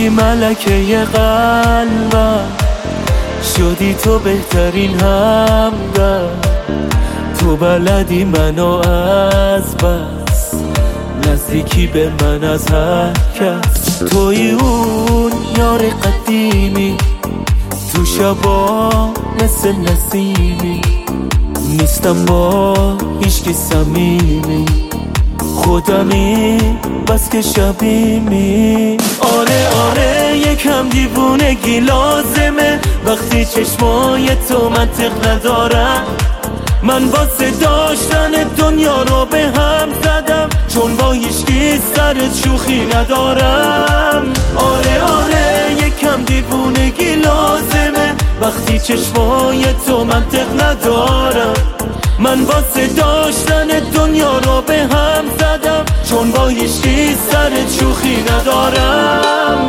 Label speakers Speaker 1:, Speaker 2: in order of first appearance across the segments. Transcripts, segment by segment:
Speaker 1: توی ملکه قلبم، شدی تو بهترین همدم. تو بلدی منو از بس، نزدیکی به من از هر کس. توی اون یار قدیمی، تو شبا مثل نسیمی. نیستم با هیچکی صمیمی، خودمی بس که شبیمی. آره یکم دیوونگی لازمه، وقتی چشمای تو منطق ندارم. من واسه داشتن دنیا رو به هم زدم، چون با هیچکی سرت شوخی ندارم. آره یکم دیوونگی لازمه، وقتی چشمای تو منطق ندارم. من واسه داشتن دنیا رو به هم زدم، چون با هیچکی سرت شوخی ندارم.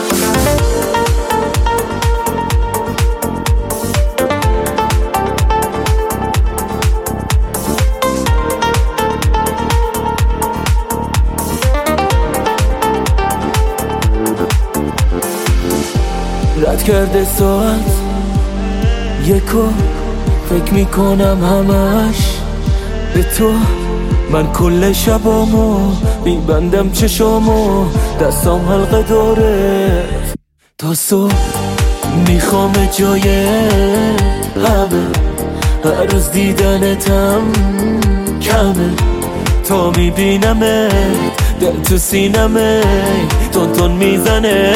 Speaker 1: رد کرده ساعت یکو، فکر میکنم همش به تو. من کل شبامو میبندم چشامو، دستام حلقه داره تا صبح. میخوام جای همه، هر روز دیدنتم کمه. تا میبینمت دل تو سینمه تون میزنه.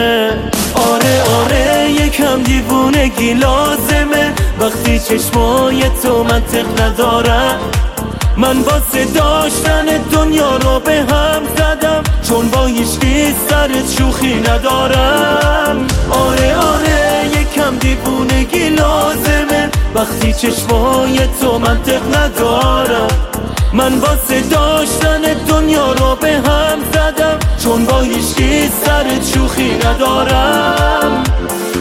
Speaker 1: آره یکم دیوونگی لازمه، وقتی چشمای تو منطق ندارم. من واسه داشتن دنیا رو به هم زدم، چون با هیچکی سرت شوخی ندارم. آره یکم دیوونگی لازمه، وقتی چشمای تو منطق ندارم. من واسه داشتن دنیا رو به هم زدم، چون با هیچکی سرت شوخی ندارم.